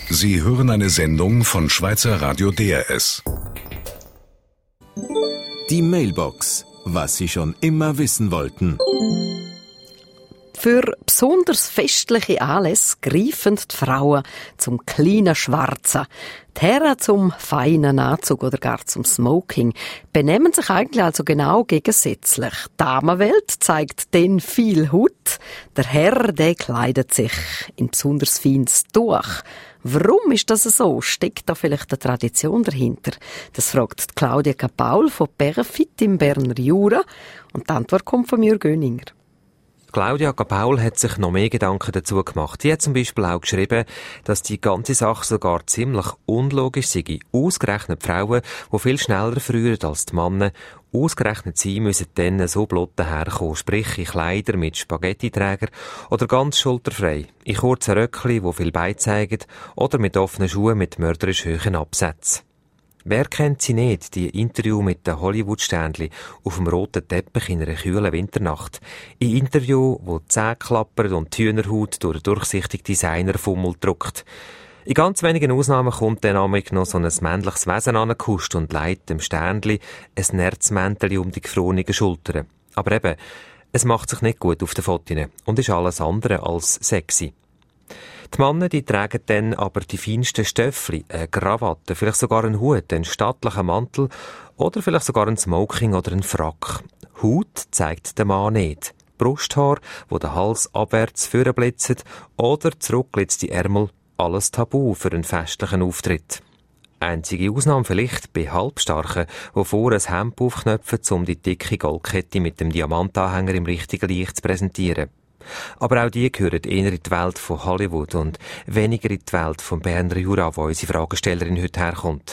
Sie hören eine Sendung von Schweizer Radio DRS. Die Mailbox. Was Sie schon immer wissen wollten. Für besonders festliche Anlässe greifen die Frauen zum kleinen Schwarzen. Die Herren zum feinen Anzug oder gar zum Smoking. Benehmen sich eigentlich also genau gegensätzlich. Die Damenwelt zeigt den viel Hut. Der Herr, der kleidet sich in besonders feines Tuch. Warum ist das so? Steckt da vielleicht eine Tradition dahinter? Das fragt Claudia Capaul von Perrefit im Berner Jura. Und die Antwort kommt von Jürg Göninger. Claudia Capaul hat sich noch mehr Gedanken dazu gemacht. Sie hat zum Beispiel auch geschrieben, dass die ganze Sache sogar ziemlich unlogisch sei. Ausgerechnet Frauen, die viel schneller früher als die Männer, ausgerechnet sie müssen dann so blott daherkommen, sprich in Kleider mit Spaghetti-Träger oder ganz schulterfrei, in kurzen Röckchen, die viel Beine zeigen, oder mit offenen Schuhen mit mörderisch hohen Absätzen. Wer kennt sie nicht, die Interview mit den Hollywood-Ständli auf dem roten Teppich in einer kühlen Winternacht? Ein Interview, wo die Zähne klappert und die Hühnerhaut durch einen durchsichtigen Designerfummel drückt. In ganz wenigen Ausnahmen kommt dann noch so ein männliches Wesen angehuscht und legt dem Ständli ein Nerzmäntel um die gefrorenen Schultern. Aber eben, es macht sich nicht gut auf den Fotos und ist alles andere als sexy. Die Männer, die tragen dann aber die feinsten Stöffli, eine Krawatte, vielleicht sogar einen Hut, einen stattlichen Mantel oder vielleicht sogar einen Smoking oder einen Frack. Haut zeigt der Mann nicht. Brusthaar, wo der Hals abwärts vorblitzen oder zurückgeblitzte Ärmel, alles tabu für einen festlichen Auftritt. Einzige Ausnahme vielleicht bei Halbstarken, die vor ein Hemd aufknöpfen, um die dicke Goldkette mit dem Diamantanhänger im richtigen Licht zu präsentieren. Aber auch die gehören eher in die Welt von Hollywood und weniger in die Welt vom Berner Jura, wo unsere Fragestellerin heute herkommt.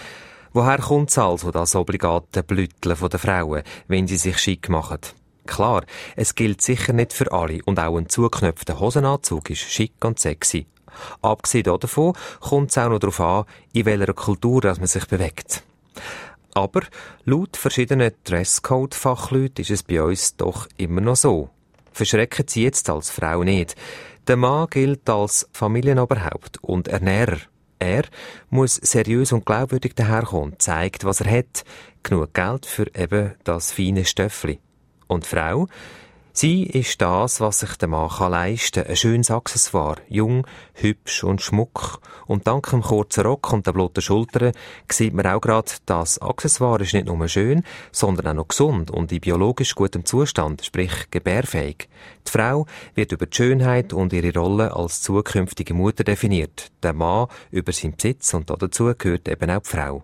Woher kommt es also, das obligate Blütteln der Frauen, wenn sie sich schick machen? Klar, es gilt sicher nicht für alle und auch ein zugeknöpfter Hosenanzug ist schick und sexy. Abgesehen davon kommt es auch noch darauf an, in welcher Kultur man sich bewegt. Aber laut verschiedenen Dresscode-Fachleuten ist es bei uns doch immer noch so. Verschrecken Sie jetzt als Frau nicht. Der Mann gilt als Familienoberhaupt und Ernährer. Er muss seriös und glaubwürdig daherkommen, zeigt, was er hat. Genug Geld für eben das feine Stöffli. Und die Frau? Sie ist das, was sich der Mann leisten kann. Ein schönes Accessoire. Jung, hübsch und schmuck. Und dank dem kurzen Rock und der blotten Schultern sieht man auch gerade, das Accessoire ist nicht nur schön, sondern auch noch gesund und in biologisch gutem Zustand, sprich gebärfähig. Die Frau wird über die Schönheit und ihre Rolle als zukünftige Mutter definiert. Der Mann über seinen Besitz und dazu gehört eben auch die Frau.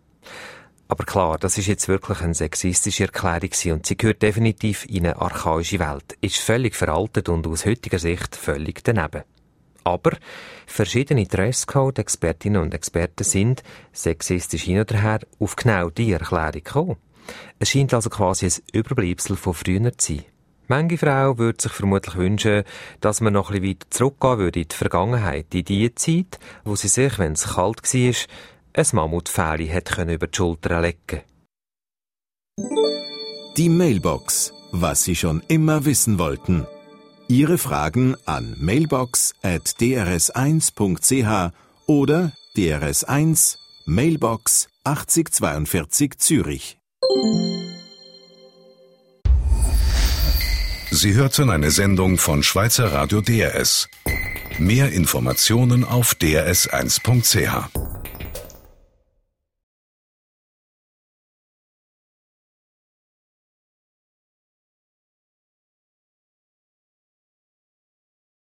Aber klar, das ist jetzt wirklich eine sexistische Erklärung und sie gehört definitiv in eine archaische Welt, ist völlig veraltet und aus heutiger Sicht völlig daneben. Aber verschiedene Dresscode-Expertinnen und Experten sind, sexistisch hin oder her, auf genau diese Erklärung gekommen. Es scheint also quasi ein Überbleibsel von früher zu sein. Manche Frau würde sich vermutlich wünschen, dass man noch ein bisschen weiter zurückgehen würde in die Vergangenheit, in die Zeit, wo sie sich, wenn es kalt war, ein Mammutfähli hätte über die Schulter legen. Die Mailbox. Was Sie schon immer wissen wollten. Ihre Fragen an mailbox@drs1.ch oder DRS1 Mailbox 8042 Zürich. Sie hörten eine Sendung von Schweizer Radio DRS. Mehr Informationen auf drs1.ch.